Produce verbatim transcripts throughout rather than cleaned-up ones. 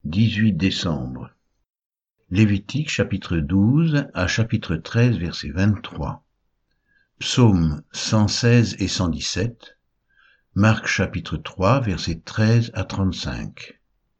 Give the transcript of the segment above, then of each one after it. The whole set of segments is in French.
dix-huit décembre. Lévitique chapitre douze à chapitre treize verset vingt-trois. Psaume cent seize et cent dix-sept. Marc chapitre trois versets treize à trente-cinq.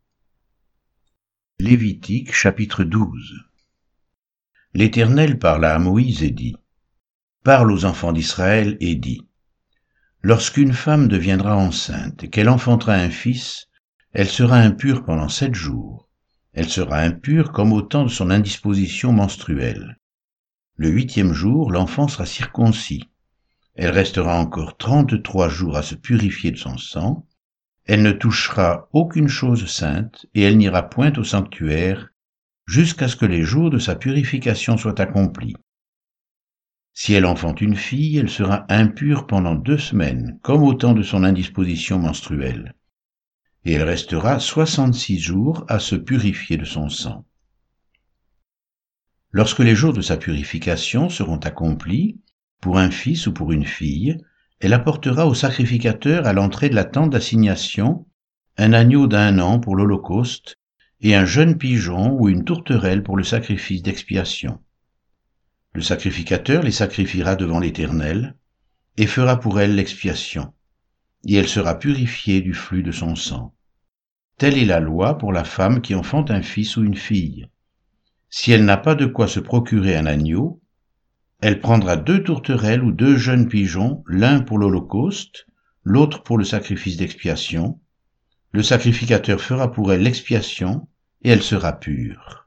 Lévitique chapitre douze. L'Éternel parla à Moïse et dit: Parle aux enfants d'Israël et dis: Lorsqu'une femme deviendra enceinte et qu'elle enfantera un fils, elle sera impure pendant sept jours. Elle sera impure comme au temps de son indisposition menstruelle. Le huitième jour, l'enfant sera circoncis. Elle restera encore trente-trois jours à se purifier de son sang. Elle ne touchera aucune chose sainte et elle n'ira point au sanctuaire jusqu'à ce que les jours de sa purification soient accomplis. Si elle enfante une fille, elle sera impure pendant deux semaines, comme au temps de son indisposition menstruelle. Et elle restera soixante-six jours à se purifier de son sang. Lorsque les jours de sa purification seront accomplis, pour un fils ou pour une fille, elle apportera au sacrificateur à l'entrée de la tente d'assignation un agneau d'un an pour l'holocauste et un jeune pigeon ou une tourterelle pour le sacrifice d'expiation. Le sacrificateur les sacrifiera devant l'Éternel et fera pour elle l'expiation, et elle sera purifiée du flux de son sang. Telle est la loi pour la femme qui enfante un fils ou une fille. Si elle n'a pas de quoi se procurer un agneau, elle prendra deux tourterelles ou deux jeunes pigeons, l'un pour l'holocauste, l'autre pour le sacrifice d'expiation. Le sacrificateur fera pour elle l'expiation, et elle sera pure.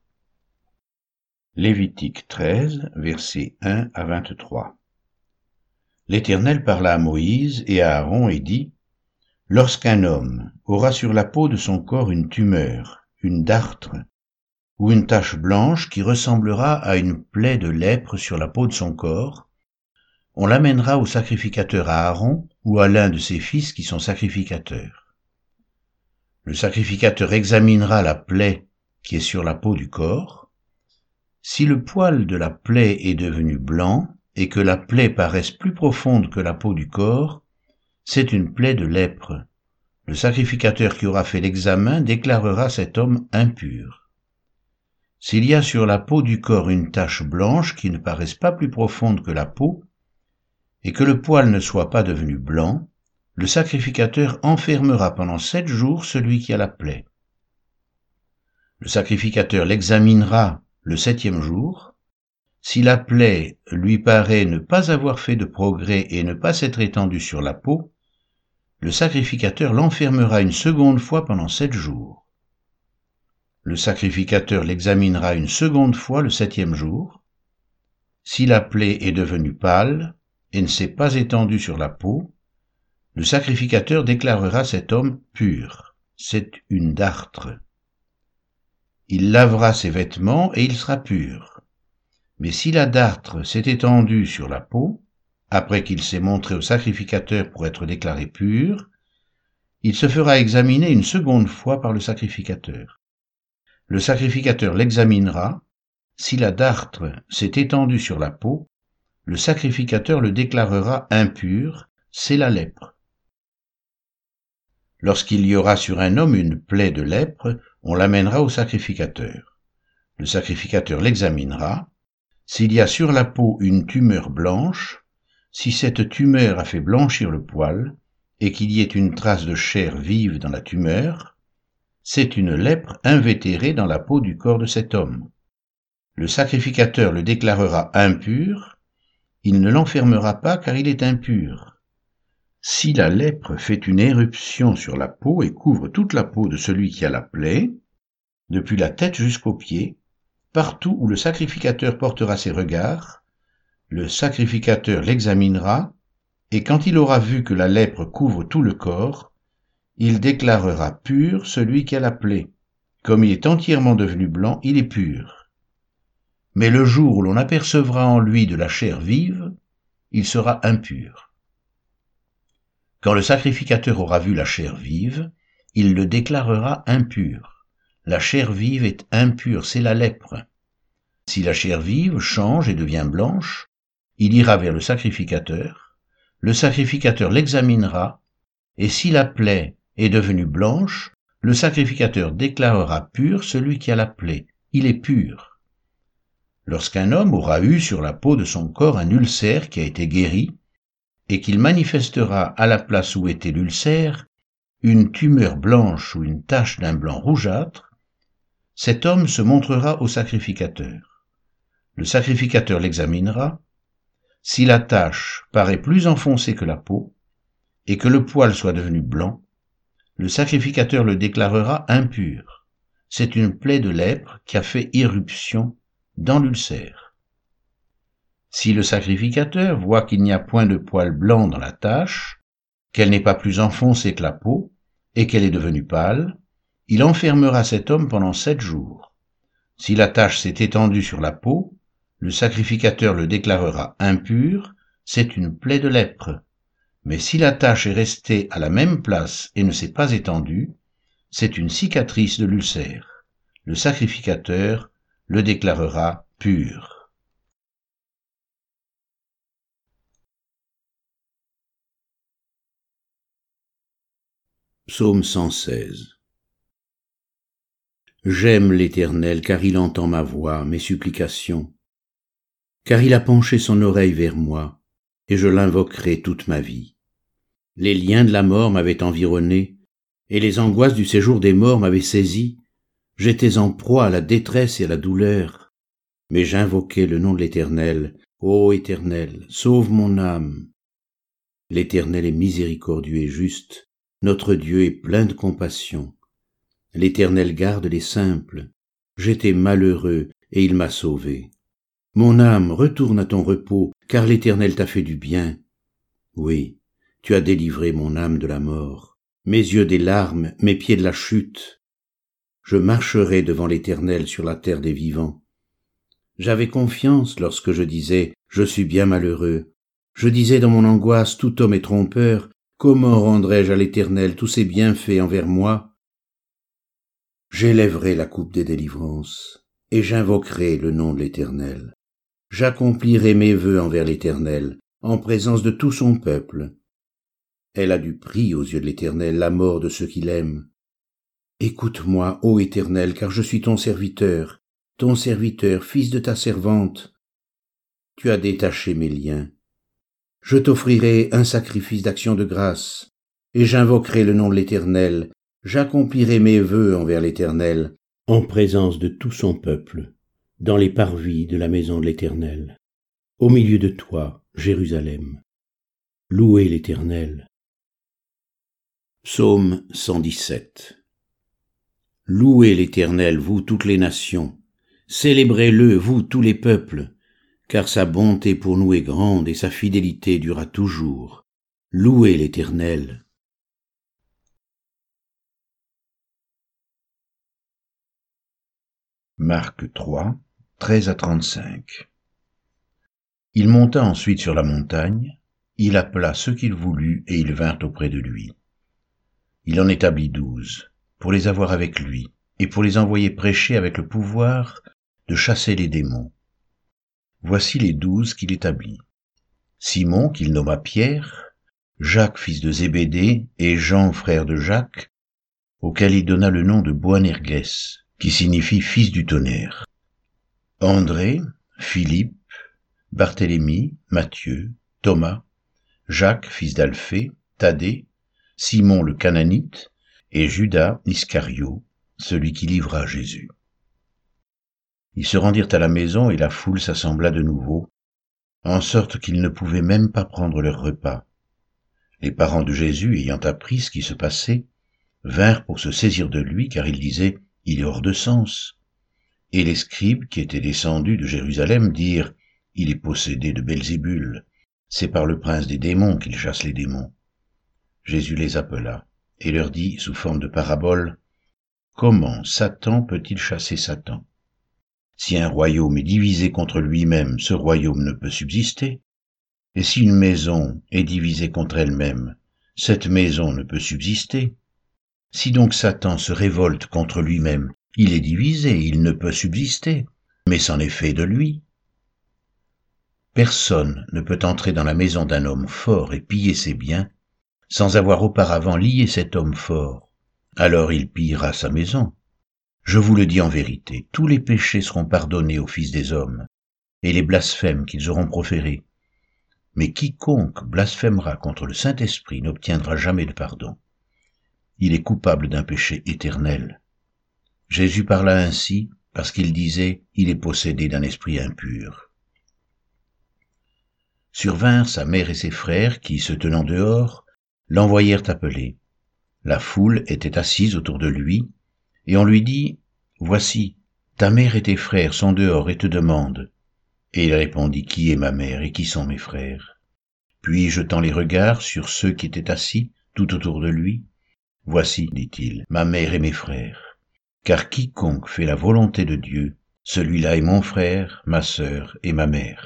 Lévitique treize, versets un à vingt-trois. L'Éternel parla à Moïse et à Aaron et dit: Lorsqu'un homme aura sur la peau de son corps une tumeur, une dartre, ou une tache blanche qui ressemblera à une plaie de lèpre sur la peau de son corps, on l'amènera au sacrificateur Aaron ou à l'un de ses fils qui sont sacrificateurs. Le sacrificateur examinera la plaie qui est sur la peau du corps. Si le poil de la plaie est devenu blanc et que la plaie paraisse plus profonde que la peau du corps, c'est une plaie de lèpre. Le sacrificateur qui aura fait l'examen déclarera cet homme impur. S'il y a sur la peau du corps une tache blanche qui ne paraisse pas plus profonde que la peau, et que le poil ne soit pas devenu blanc, le sacrificateur enfermera pendant sept jours celui qui a la plaie. Le sacrificateur l'examinera le septième jour. Si la plaie lui paraît ne pas avoir fait de progrès et ne pas s'être étendue sur la peau, le sacrificateur l'enfermera une seconde fois pendant sept jours. Le sacrificateur l'examinera une seconde fois le septième jour. Si la plaie est devenue pâle et ne s'est pas étendue sur la peau, le sacrificateur déclarera cet homme pur. C'est une dartre. Il lavera ses vêtements et il sera pur. Mais si la dartre s'est étendue sur la peau, après qu'il s'est montré au sacrificateur pour être déclaré pur, il se fera examiner une seconde fois par le sacrificateur. Le sacrificateur l'examinera. Si la dartre s'est étendue sur la peau, le sacrificateur le déclarera impur, c'est la lèpre. Lorsqu'il y aura sur un homme une plaie de lèpre, on l'amènera au sacrificateur. Le sacrificateur l'examinera. S'il y a sur la peau une tumeur blanche, si cette tumeur a fait blanchir le poil, et qu'il y ait une trace de chair vive dans la tumeur, c'est une lèpre invétérée dans la peau du corps de cet homme. Le sacrificateur le déclarera impur, il ne l'enfermera pas car il est impur. Si la lèpre fait une éruption sur la peau et couvre toute la peau de celui qui a la plaie, depuis la tête jusqu'aux pieds, partout où le sacrificateur portera ses regards, le sacrificateur l'examinera, et quand il aura vu que la lèpre couvre tout le corps, il déclarera pur celui qui a la plaie. Comme il est entièrement devenu blanc, il est pur. Mais le jour où l'on apercevra en lui de la chair vive, il sera impur. Quand le sacrificateur aura vu la chair vive, il le déclarera impur. La chair vive est impure, c'est la lèpre. Si la chair vive change et devient blanche, il ira vers le sacrificateur. Le sacrificateur l'examinera, et si la plaie est devenue blanche, le sacrificateur déclarera pur celui qui a la plaie, il est pur. Lorsqu'un homme aura eu sur la peau de son corps un ulcère qui a été guéri, et qu'il manifestera à la place où était l'ulcère une tumeur blanche ou une tache d'un blanc rougeâtre, cet homme se montrera au sacrificateur. Le sacrificateur l'examinera. Si la tache paraît plus enfoncée que la peau, et que le poil soit devenu blanc, le sacrificateur le déclarera impur. C'est une plaie de lèpre qui a fait irruption dans l'ulcère. Si le sacrificateur voit qu'il n'y a point de poil blanc dans la tache, qu'elle n'est pas plus enfoncée que la peau, et qu'elle est devenue pâle, il enfermera cet homme pendant sept jours. Si la tache s'est étendue sur la peau, le sacrificateur le déclarera impur, c'est une plaie de lèpre. Mais si la tache est restée à la même place et ne s'est pas étendue, c'est une cicatrice de l'ulcère. Le sacrificateur le déclarera pur. Psaume cent seize. J'aime l'Éternel, car il entend ma voix, mes supplications. Car il a penché son oreille vers moi, et je l'invoquerai toute ma vie. Les liens de la mort m'avaient environné, et les angoisses du séjour des morts m'avaient saisi. J'étais en proie à la détresse et à la douleur, mais j'invoquai le nom de l'Éternel. Ô Éternel, sauve mon âme. L'Éternel est miséricordieux et juste, notre Dieu est plein de compassion. L'Éternel garde les simples. J'étais malheureux, et il m'a sauvé. Mon âme, retourne à ton repos, car l'Éternel t'a fait du bien. Oui, tu as délivré mon âme de la mort, mes yeux des larmes, mes pieds de la chute. Je marcherai devant l'Éternel sur la terre des vivants. J'avais confiance lorsque je disais « Je suis bien malheureux ». Je disais dans mon angoisse « Tout homme est trompeur, comment rendrai-je à l'Éternel tous ses bienfaits envers moi ?» J'élèverai la coupe des délivrances, et j'invoquerai le nom de l'Éternel. J'accomplirai mes vœux envers l'Éternel, en présence de tout son peuple. Elle a du prix aux yeux de l'Éternel, la mort de ceux qui l'aiment. Écoute-moi, ô Éternel, car je suis ton serviteur, ton serviteur, fils de ta servante. Tu as détaché mes liens. Je t'offrirai un sacrifice d'action de grâce, et j'invoquerai le nom de l'Éternel. J'accomplirai mes vœux envers l'Éternel, en présence de tout son peuple, dans les parvis de la maison de l'Éternel, au milieu de toi, Jérusalem. Louez l'Éternel. Psaume cent dix-sept. Louez l'Éternel, vous toutes les nations, célébrez-le, vous tous les peuples, car sa bonté pour nous est grande et sa fidélité durera toujours. Louez l'Éternel. Marc trois, treize à trente-cinq. Il monta ensuite sur la montagne, il appela ceux qu'il voulut et ils vinrent auprès de lui. Il en établit douze, pour les avoir avec lui, et pour les envoyer prêcher avec le pouvoir de chasser les démons. Voici les douze qu'il établit. Simon, qu'il nomma Pierre, Jacques, fils de Zébédée, et Jean, frère de Jacques, auquel il donna le nom de Boanerges, qui signifie fils du tonnerre. André, Philippe, Barthélemy, Matthieu, Thomas, Jacques, fils d'Alphée, Thaddée, Simon le Cananite, et Judas Iscario, celui qui livra Jésus. Ils se rendirent à la maison et la foule s'assembla de nouveau, en sorte qu'ils ne pouvaient même pas prendre leur repas. Les parents de Jésus, ayant appris ce qui se passait, vinrent pour se saisir de lui, car ils disaient « Il est hors de sens ». Et les scribes, qui étaient descendus de Jérusalem, dirent « Il est possédé de Belzébul, c'est par le prince des démons qu'il chasse les démons ». Jésus les appela et leur dit sous forme de parabole, « Comment Satan peut-il chasser Satan? Si un royaume est divisé contre lui-même, ce royaume ne peut subsister. Et si une maison est divisée contre elle-même, cette maison ne peut subsister. Si donc Satan se révolte contre lui-même, il est divisé, il ne peut subsister, mais c'en est fait de lui. Personne ne peut entrer dans la maison d'un homme fort et piller ses biens, sans avoir auparavant lié cet homme fort, alors il pillera sa maison. Je vous le dis en vérité, tous les péchés seront pardonnés aux fils des hommes, et les blasphèmes qu'ils auront proférés. Mais quiconque blasphémera contre le Saint-Esprit n'obtiendra jamais de pardon. Il est coupable d'un péché éternel. Jésus parla ainsi parce qu'il disait « Il est possédé d'un esprit impur ». Survinrent sa mère et ses frères qui, se tenant dehors, l'envoyèrent appeler. La foule était assise autour de lui, et on lui dit « Voici, ta mère et tes frères sont dehors et te demandent. » Et il répondit « Qui est ma mère et qui sont mes frères ?» Puis, jetant les regards sur ceux qui étaient assis tout autour de lui, « Voici, dit-il, ma mère et mes frères. Car quiconque fait la volonté de Dieu, celui-là est mon frère, ma sœur et ma mère. »